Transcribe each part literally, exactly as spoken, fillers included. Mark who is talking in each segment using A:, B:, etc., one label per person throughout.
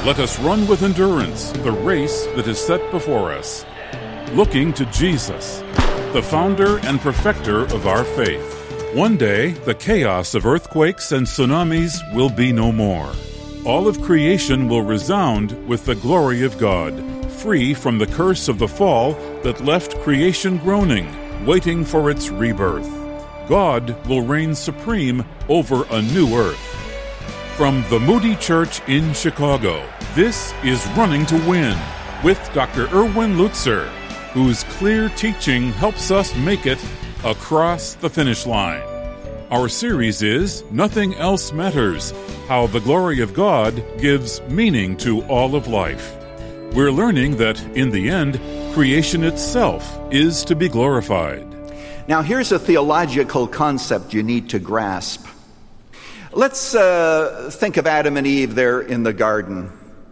A: Let us run with endurance the race that is set before us, looking to Jesus, the founder and perfecter of our faith. One day, the chaos of earthquakes and tsunamis will be no more. All of creation will resound with the glory of God, free from the curse of the fall that left creation groaning, waiting for its rebirth. God will reign supreme over a new earth. From the Moody Church in Chicago, this is Running to Win with Doctor Erwin Lutzer, whose clear teaching helps us make it across the finish line. Our series is Nothing Else Matters, How the Glory of God Gives Meaning to All of Life. We're learning that, in the end, creation itself is to be glorified.
B: Now, here's a theological concept you need to grasp. Let's uh, think of Adam and Eve there in the garden.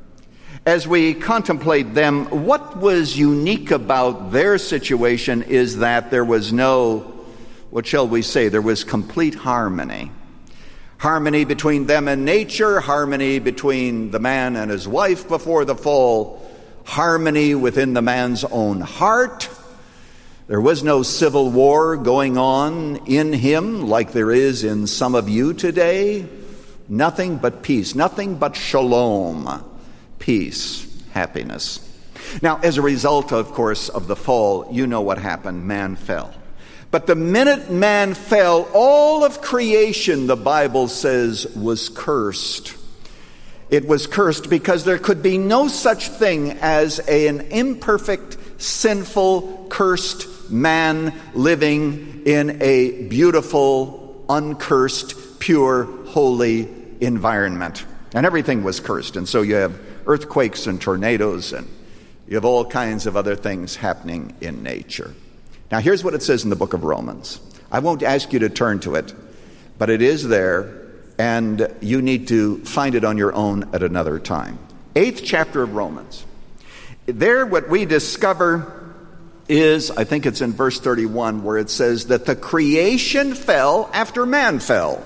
B: As we contemplate them, what was unique about their situation is that there was no, what shall we say, there was complete harmony. Harmony between them and nature, harmony between the man and his wife before the fall, harmony within the man's own heart. There was no civil war going on in him like there is in some of you today. Nothing but peace, nothing but shalom, peace, happiness. Now, as a result, of course, of the fall, you know what happened. Man fell. But the minute man fell, all of creation, the Bible says, was cursed. It was cursed because there could be no such thing as an imperfect, sinful, cursed man living in a beautiful, uncursed, pure, holy environment. And everything was cursed. And so you have earthquakes and tornadoes, and you have all kinds of other things happening in nature. Now, here's what it says in the book of Romans. I won't ask you to turn to it, but it is there, and you need to find it on your own at another time. Eighth chapter of Romans. There, what we discover is, I think it's in verse thirty-one, where it says that the creation fell after man fell.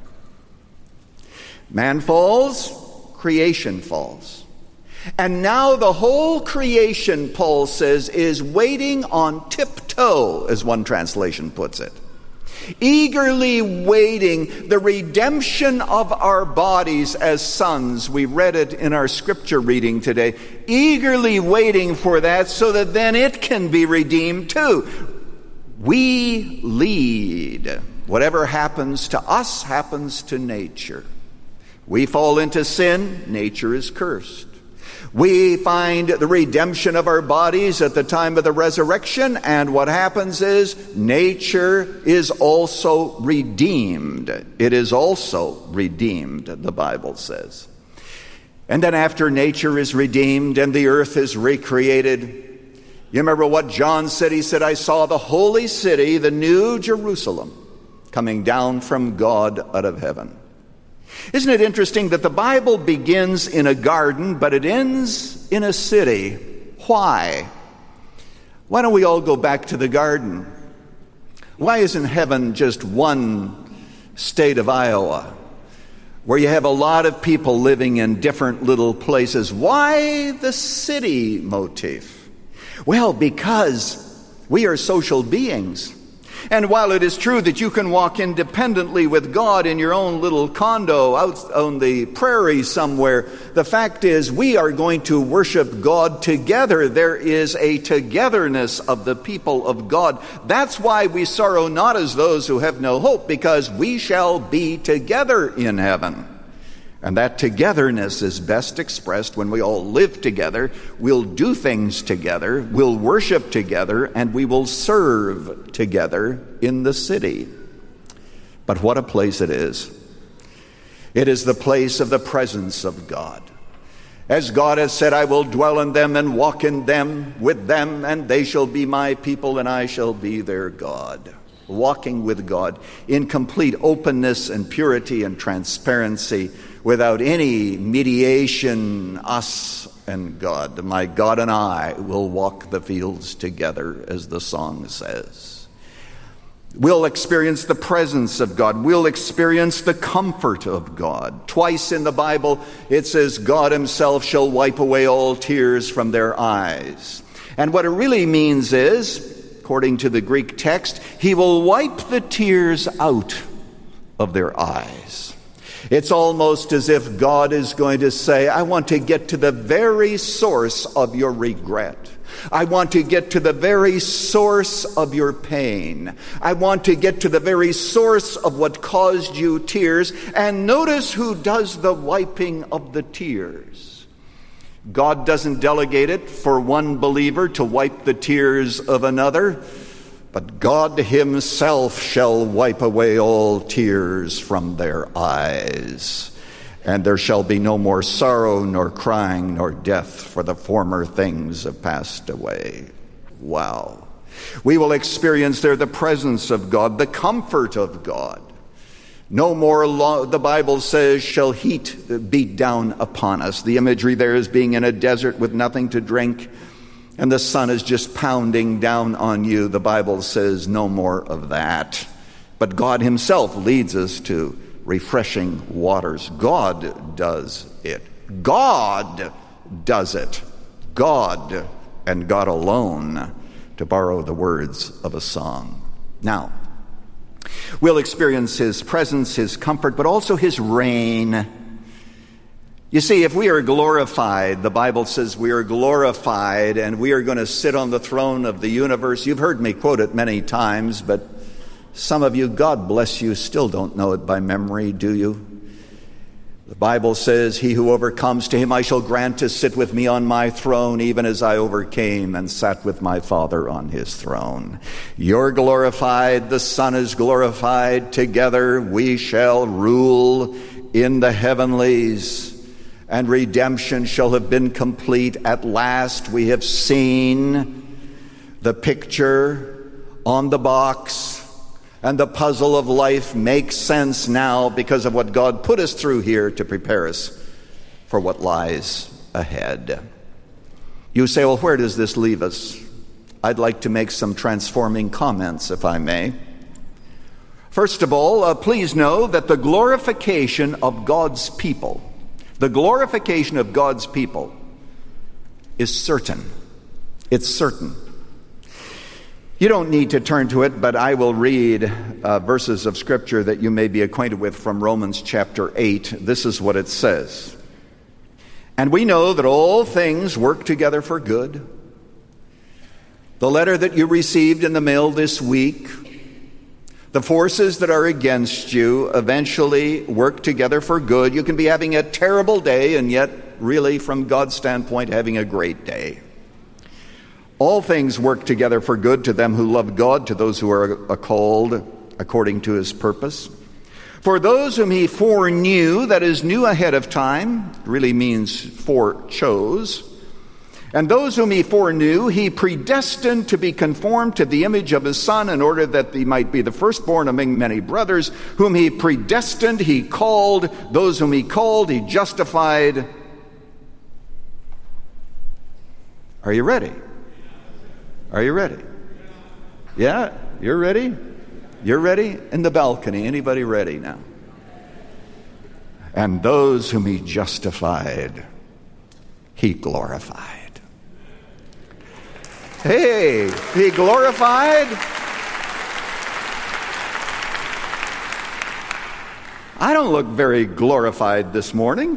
B: Man falls, creation falls. And now the whole creation, Paul says, is waiting on tiptoe, as one translation puts it. Eagerly waiting the redemption of our bodies as sons. We read it in our scripture reading today. Eagerly waiting for that so that then it can be redeemed too. We lead. Whatever happens to us happens to nature. We fall into sin, nature is cursed. We find the redemption of our bodies at the time of the resurrection, and what happens is nature is also redeemed. It is also redeemed, the Bible says. And then after nature is redeemed and the earth is recreated, you remember what John said? He said, I saw the holy city, the new Jerusalem, coming down from God out of heaven. Isn't it interesting that the Bible begins in a garden, but it ends in a city? Why? Why don't we all go back to the garden? Why isn't heaven just one state of Iowa, where you have a lot of people living in different little places? Why the city motif? Well, because we are social beings. And while it is true that you can walk independently with God in your own little condo out on the prairie somewhere, the fact is we are going to worship God together. There is a togetherness of the people of God. That's why we sorrow not as those who have no hope, because we shall be together in heaven. And that togetherness is best expressed when we all live together, we'll do things together, we'll worship together, and we will serve together in the city. But what a place it is. It is the place of the presence of God. As God has said, I will dwell in them and walk in them with them, and they shall be my people, and I shall be their God. Walking with God in complete openness and purity and transparency, without any mediation, us and God. My God and I will walk the fields together, as the song says. We'll experience the presence of God. We'll experience the comfort of God. Twice in the Bible, it says, God himself shall wipe away all tears from their eyes. And what it really means is, according to the Greek text, he will wipe the tears out of their eyes. It's almost as if God is going to say, I want to get to the very source of your regret. I want to get to the very source of your pain. I want to get to the very source of what caused you tears. And notice who does the wiping of the tears. God doesn't delegate it for one believer to wipe the tears of another, but God himself shall wipe away all tears from their eyes. And there shall be no more sorrow, nor crying, nor death, for the former things have passed away. Wow. We will experience there the presence of God, the comfort of God. No more, lo- the Bible says, shall heat beat down upon us. The imagery there is being in a desert with nothing to drink, and the sun is just pounding down on you. The Bible says no more of that. But God himself leads us to refreshing waters. God does it. God does it. God and God alone, to borrow the words of a song. Now, we'll experience his presence, his comfort, but also his reign. You see, if we are glorified, the Bible says we are glorified and we are going to sit on the throne of the universe. You've heard me quote it many times, but some of you, God bless you, still don't know it by memory, do you? The Bible says, he who overcomes, to him I shall grant to sit with me on my throne, even as I overcame and sat with my Father on his throne. You're glorified, the Son is glorified. Together we shall rule in the heavenlies, and redemption shall have been complete. At last we have seen the picture on the box, and the puzzle of life makes sense now because of what God put us through here to prepare us for what lies ahead. You say, well, where does this leave us? I'd like to make some transforming comments, if I may. First of all, uh, please know that the glorification of God's people, the glorification of God's people is certain. It's certain. You don't need to turn to it, but I will read uh, verses of Scripture that you may be acquainted with from Romans chapter eight. This is what it says. And we know that all things work together for good. The letter that you received in the mail this week, the forces that are against you eventually work together for good. You can be having a terrible day and yet really, from God's standpoint, having a great day. All things work together for good to them who love God, to those who are called according to his purpose. For those whom he foreknew, that is, knew ahead of time, really means forechose. And those whom he foreknew, he predestined to be conformed to the image of his Son, in order that he might be the firstborn among many brothers. Whom he predestined, he called. Those whom he called, he justified. Are you ready? Are you ready? Yeah, you're ready? You're ready? In the balcony. Anybody ready now? And those whom he justified, he glorified. Hey, he glorified? I don't look very glorified this morning.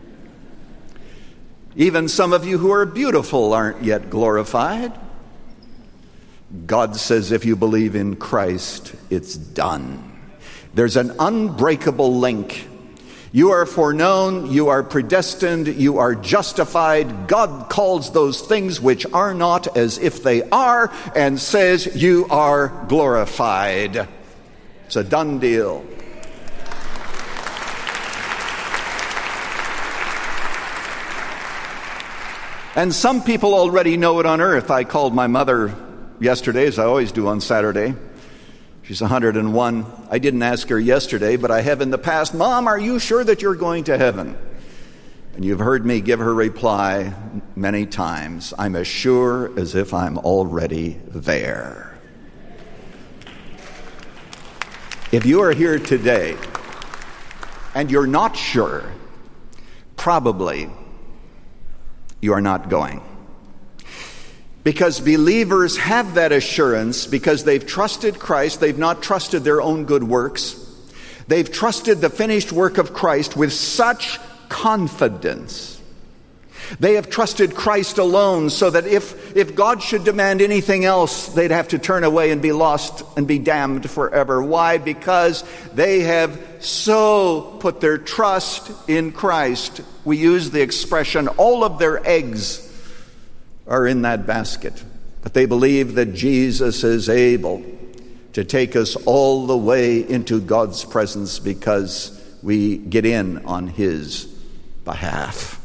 B: Even some of you who are beautiful aren't yet glorified. God says if you believe in Christ, it's done. There's an unbreakable link. You are foreknown, you are predestined, you are justified. God calls those things which are not as if they are, and says you are glorified. It's a done deal. And some people already know it on earth. I called my mother yesterday, as I always do on Saturday. She's one hundred and one. I didn't ask her yesterday, but I have in the past, Mom, are you sure that you're going to heaven? And you've heard me give her reply many times, I'm as sure as if I'm already there. If you are here today and you're not sure, probably you are not going. Because believers have that assurance because they've trusted Christ. They've not trusted their own good works. They've trusted the finished work of Christ with such confidence. They have trusted Christ alone, so that if, if God should demand anything else, they'd have to turn away and be lost and be damned forever. Why? Because they have so put their trust in Christ. We use the expression, all of their eggs are in that basket. But they believe that Jesus is able to take us all the way into God's presence because we get in on His behalf.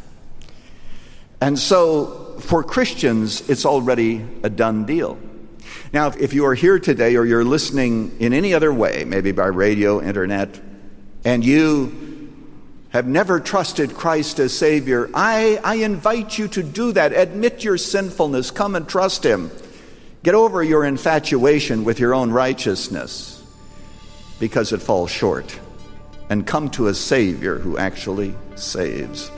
B: And so, for Christians, it's already a done deal. Now, if you are here today or you're listening in any other way, maybe by radio, internet, and you have never trusted Christ as Savior, I, I invite you to do that. Admit your sinfulness. Come and trust Him. Get over your infatuation with your own righteousness because it falls short. And come to a Savior who actually saves.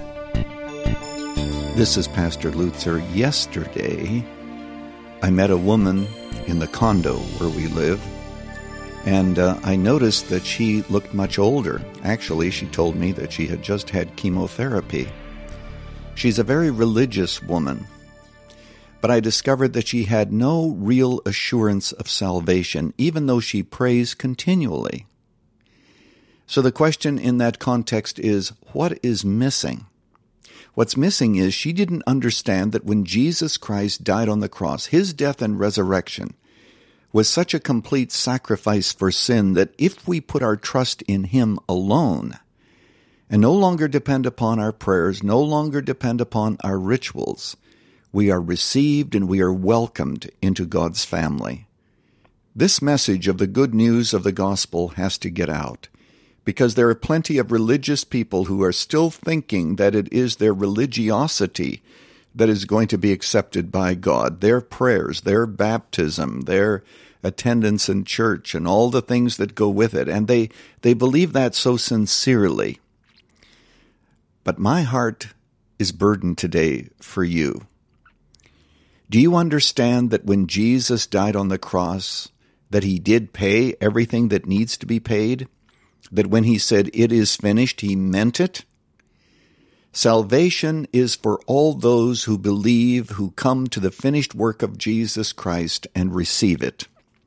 B: This is Pastor Lutzer. Yesterday, I met a woman in the condo where we live, and uh, I noticed that she looked much older. Actually, she told me that she had just had chemotherapy. She's a very religious woman, but I discovered that she had no real assurance of salvation, even though she prays continually. So the question in that context is, what is missing? What's missing is she didn't understand that when Jesus Christ died on the cross, His death and resurrection was such a complete sacrifice for sin that if we put our trust in Him alone and no longer depend upon our prayers, no longer depend upon our rituals, we are received and we are welcomed into God's family. This message of the good news of the gospel has to get out, because there are plenty of religious people who are still thinking that it is their religiosity that is going to be accepted by God, their prayers, their baptism, their attendance in church, and all the things that go with it. And they, they believe that so sincerely. But my heart is burdened today for you. Do you understand that when Jesus died on the cross, that He did pay everything that needs to be paid? That when He said, "It is finished," He meant it? Salvation is for all those who believe, who come to the finished work of Jesus Christ and receive it.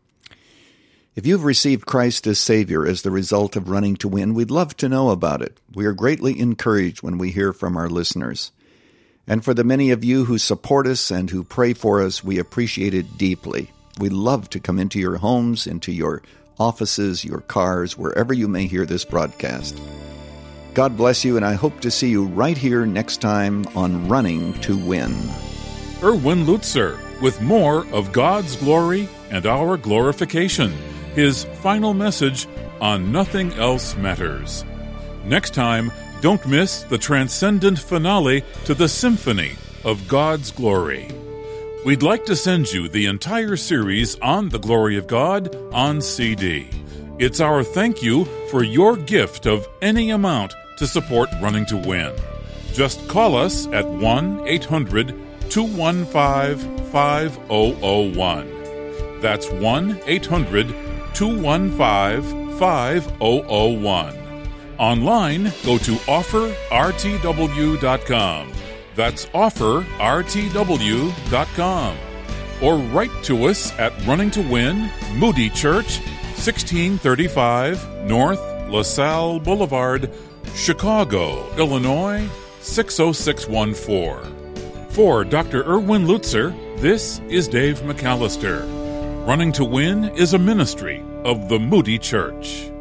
B: If you've received Christ as Savior as the result of Running to Win, we'd love to know about it. We are greatly encouraged when we hear from our listeners. And for the many of you who support us and who pray for us, we appreciate it deeply. We love to come into your homes, into your offices, your cars, wherever you may hear this broadcast. God bless you, and I hope to see you right here next time on Running to Win.
A: Erwin Lutzer with more of God's glory and our glorification, his final message on Nothing Else Matters. Next time, don't miss the transcendent finale to the Symphony of God's Glory. We'd like to send you the entire series on the glory of God on C D. It's our thank you for your gift of any amount to support Running to Win. Just call us at one eight hundred two one five five zero zero one. That's one eight hundred two one five five zero zero one. Online, go to offer r t w dot com. That's offer r t w dot com. Or write to us at Running to Win, Moody Church, sixteen thirty-five North LaSalle Boulevard, Chicago, Illinois, six oh six one four. For Doctor Erwin Lutzer, this is Dave McAllister. Running to Win is a ministry of the Moody Church.